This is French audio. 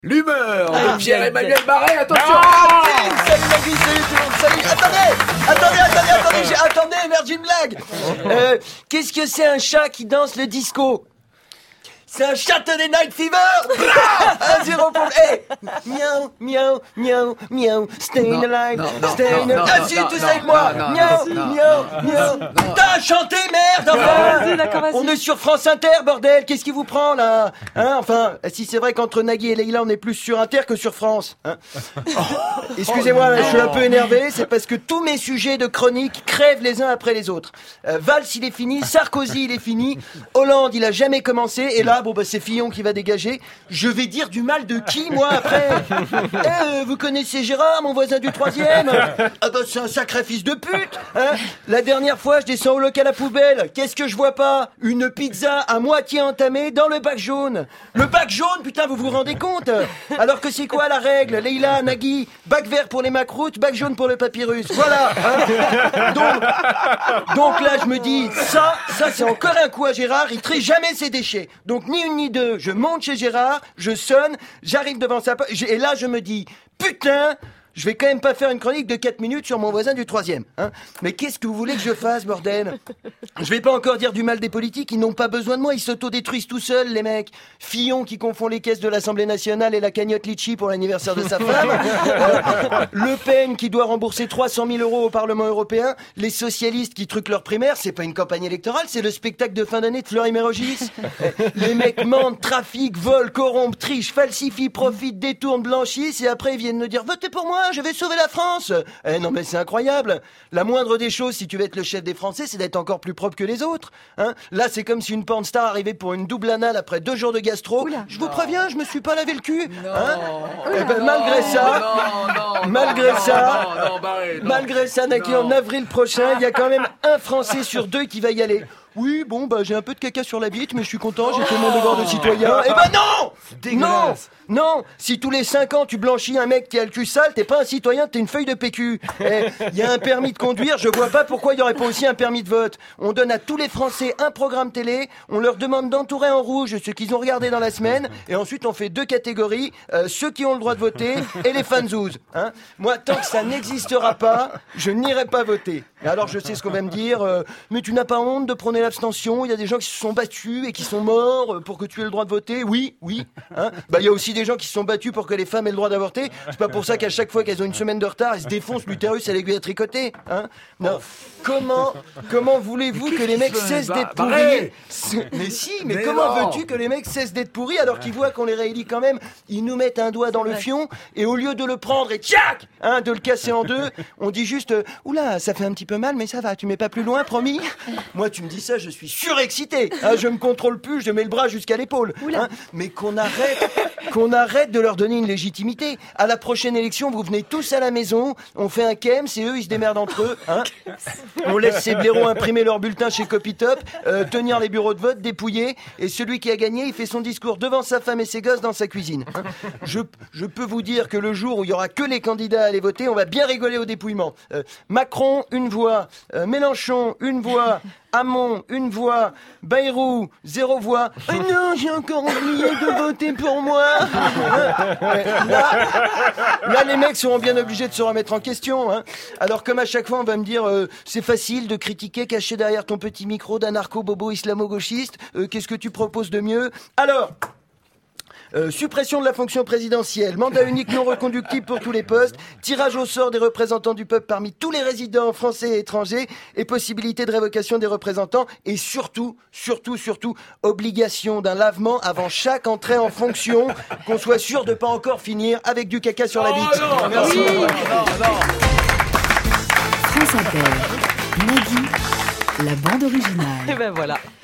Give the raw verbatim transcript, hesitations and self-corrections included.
L'humeur Ah, de Pierre-Emmanuel Barré, attention. Ah, salut Maggie, salut tout le monde, salut. Attendez, attendez, attendez, attendez, j'ai... attendez, merde, j'ai une blague. Euh, qu'est-ce que c'est un chat qui danse le disco? C'est un Saturday Night Fever. Un zéro pour... Hey, miaou, miaou, miaou, miaou, staying alive, staying alive. Ah si, tous avec moi. Miaou, miaou, miaou. T'as chanté, merde, enfin. On est sur France Inter, bordel. Qu'est-ce qui vous prend, là? Hein, enfin, si c'est vrai qu'entre Nagui et Leïla, on est plus sur Inter que sur France. Hein. Excusez-moi, là, je suis un peu énervé. C'est parce que tous mes sujets de chronique crèvent les uns après les autres. Euh, Valls, il est fini. Sarkozy, il est fini. Hollande, il a jamais commencé. Et là, bon bah c'est Fillon qui va dégager. Je vais dire du mal de qui, moi, après? Eh, vous connaissez Gérard, mon voisin du troisième? Ah bah c'est un sacré fils de pute, hein. La dernière fois, je descends au local à poubelle. Qu'est-ce que je vois pas? Une pizza à moitié entamée dans le bac jaune. Le bac jaune, putain, vous vous rendez compte? Alors que c'est quoi la règle? Leïla, Nagui, bac vert pour les macroutes, bac jaune pour le papyrus. Voilà, hein. Donc, donc là, je me dis, ça, ça c'est encore un coup à Gérard, il trie jamais ses déchets. Donc ni une ni deux, je monte chez Gérard, je sonne, j'arrive devant sa porte, et là je me dis, putain, je vais quand même pas faire une chronique de quatre minutes sur mon voisin du troisième, hein. Mais qu'est-ce que vous voulez que je fasse, bordel? Je vais pas encore dire du mal des politiques, ils n'ont pas besoin de moi, ils s'autodétruisent tout seuls, les mecs. Fillon qui confond les caisses de l'Assemblée nationale et la cagnotte Litchi pour l'anniversaire de sa femme. Euh, Le Pen qui doit rembourser trois cent mille euros au Parlement européen. Les socialistes qui truquent leur primaire, c'est pas une campagne électorale, c'est le spectacle de fin d'année de Fleury Mérogis. Les mecs mentent, trafiquent, volent, corrompent, trichent, falsifient, profitent, détournent, blanchissent et après ils viennent nous dire « Votez pour moi, je vais sauver la France !» Eh non mais c'est incroyable. La moindre des choses, si tu veux être le chef des Français, c'est d'être encore plus propre que les autres, hein. Là, c'est comme si une porn star arrivait pour une double anale après deux jours de gastro. Oula. Je vous préviens, je me suis pas lavé le cul, hein. Et ben, malgré ça, Non, non, malgré non, ça, non, non, Barré, non. malgré ça, Nagui, en avril prochain, il y a quand même un Français sur deux qui va y aller. Oui, bon, bah, j'ai un peu de caca sur la bite, mais je suis content, j'ai fait mon devoir de citoyen. Eh ben non! Non! Non! Si tous les cinq ans tu blanchis un mec qui a le cul sale, t'es pas un citoyen, t'es une feuille de P Q. Eh, il y a un permis de conduire, je vois pas pourquoi il y aurait pas aussi un permis de vote. On donne à tous les Français un programme télé, on leur demande d'entourer en rouge ce qu'ils ont regardé dans la semaine, et ensuite on fait deux catégories, euh, ceux qui ont le droit de voter et les fanzouz. Hein? Moi, tant que ça n'existera pas, je n'irai pas voter. Et alors je sais ce qu'on va me dire, euh, mais tu n'as pas honte de prôner l'abstention? Il y a des gens qui se sont battus et qui sont morts pour que tu aies le droit de voter. Oui, oui. Hein, bah, il y a aussi des gens qui se sont battus pour que les femmes aient le droit d'avorter. C'est pas pour ça qu'à chaque fois qu'elles ont une semaine de retard, elles se défoncent l'utérus à l'aiguille à tricoter. Hein, non. Comment, comment voulez-vous que les mecs cessent d'être pourris? Mais si, mais, mais comment non. veux-tu que les mecs cessent d'être pourris alors qu'ils voient qu'on les réélit quand même? Ils nous mettent un doigt dans le fion et au lieu de le prendre et tchac, hein, de le casser en deux, on dit juste euh, oula, ça fait un petit peu mal, mais ça va, tu mets pas plus loin, promis? Moi, tu me dis ça, je suis surexcité. Hein, je me contrôle plus, je mets le bras jusqu'à l'épaule. Hein, mais qu'on arrête, qu'on arrête de leur donner une légitimité. À la prochaine élection, vous venez tous à la maison, on fait un Kems et eux, ils se démerdent entre eux. Hein. On laisse ces blaireaux imprimer leurs bulletins chez Copytop, euh, tenir les bureaux de vote, dépouiller, et celui qui a gagné, il fait son discours devant sa femme et ses gosses dans sa cuisine. Hein. Je, je peux vous dire que le jour où il y aura que les candidats à aller voter, on va bien rigoler au dépouillement. Euh, Macron, une voix. Euh, Mélenchon, une voix. Hamon, une voix. Bayrou, zéro voix. Oh non, j'ai encore oublié de voter pour moi. Là, là, les mecs seront bien obligés de se remettre en question. Hein. Alors, comme à chaque fois, on va me dire euh, c'est facile de critiquer caché derrière ton petit micro d'anarcho-bobo islamo-gauchiste. Euh, qu'est-ce que tu proposes de mieux? Alors... Euh, suppression de la fonction présidentielle, mandat unique non reconductible pour tous les postes, tirage au sort des représentants du peuple parmi tous les résidents français et étrangers, et possibilité de révocation des représentants, et surtout, surtout, surtout, obligation d'un lavement avant chaque entrée en fonction, qu'on soit sûr de pas encore finir avec du caca sur la bite. Oh non, merci. Oui. Non, non. France Inter, Nagui, la bande originale. Et ben voilà.